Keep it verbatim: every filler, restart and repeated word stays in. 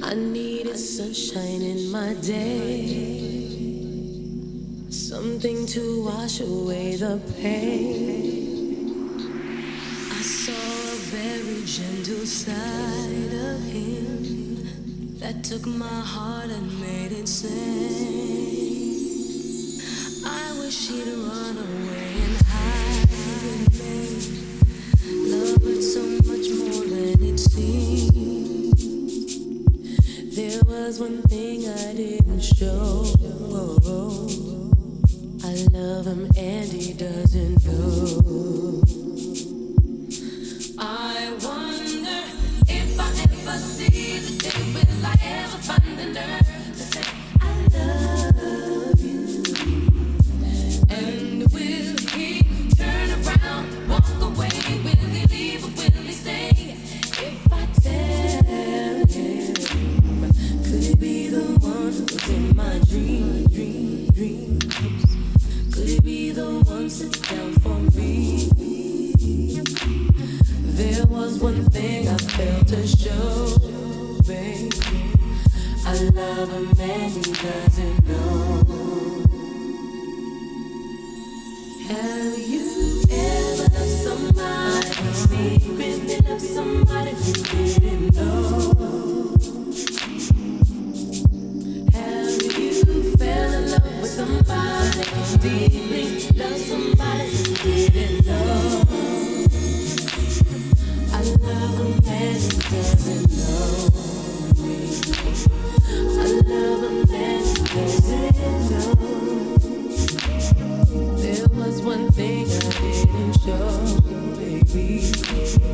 I needed sunshine in my day, something to wash away the pain. I saw a very gentle side of him that took my heart and made it sing. I wish he'd run away and hide with me. Love hurts so much more than it seems. There was one thing I didn't show. I love him and he doesn't know. I wonder if I ever see the day, will I ever find the nerve to say I love you? And will he turn around, walk away? Will he leave or will he stay? If I tell him, could it be the one who's in my dream, dream, dreams? Could it be the one sit down for me? There was one thing I failed to show, baby. I love a man he doesn't know. Have you ever loved somebody, sleeping in love somebody you didn't know? Have you fell in love with somebody, deeply loved somebody you didn't know? I love a man who doesn't know me. I love a man who doesn't know. There was one thing I didn't show, baby.